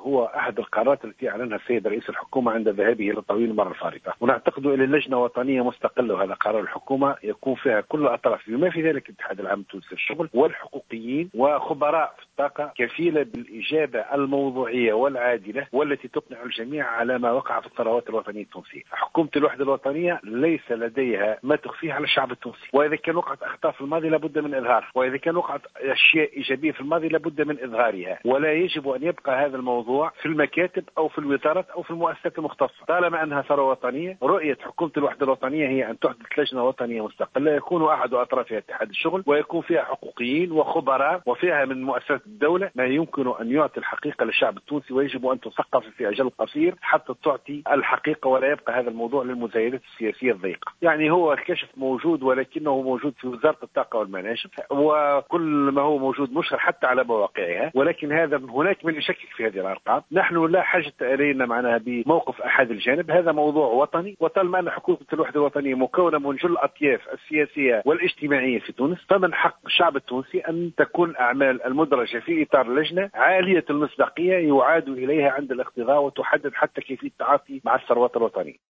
هو أحد القرارات التي أعلنها السيد رئيس الحكومة عند ذهابه إلى التطويل المرة الفارطة، ونعتقد إلى لجنة وطنية مستقلة، وهذا قرار الحكومة يكون فيها كل الأطراف بما في ذلك الاتحاد العام التونسي للشغل والحقوقيين وخبراء في الطاقة، كفيلة بالإجابة الموضوعية والعادلة والتي تقنع الجميع على ما وقع في الثروات الوطنية التونسية. حكومة الوحدة الوطنية ليس لديها ما تخفيه على الشعب التونسي، وإذا كان وقعت أخطاء في الماضي لابد من إظهارها، وإذا كان وقعت أشياء إيجابية في الماضي لابد من إظهارها، ولا يجب أن يبقى هذا الموضوع في المكاتب أو في الوزارات أو في المؤسسات المختصة. طالما أنها ثروة وطنية، رؤية حكومة الوحدة الوطنية هي أن تحدث لجنة وطنية مستقلة يكون أحد أطرافها اتحاد الشغل، ويكون فيها حقوقيين وخبراء، وفيها من مؤسسات الدولة ما يمكن أن يعطي الحقيقة للشعب التونسي، ويجب أن تثقف في أجل قصير حتى تعطي الحقيقة، ولا يبقى هذا الموضوع للمزايدات السياسية الضيقة. يعني هو الكشف موجود، ولكنه موجود في وزارة الطاقة والمناشف، وكل ما هو موجود مشهر حتى على مواقعها، ولكن هذا هناك من يشكك في هذه الأرقام. نحن لا حاجة إلينا معناها بموقف أحد الجانب، هذا موضوع وطني، وطالما أن حكومة الوحدة الوطنية مكونة من كل الأطياف السياسية والاجتماعية في تونس، فمن حق الشعب التونسي أن تكون الأعمال المدرجة في إطار لجنة عالية المصداقية يعاد إليها عند الاقتضاء، وتحدد حتى كيفية التعاطي مع الثروات الوطنية.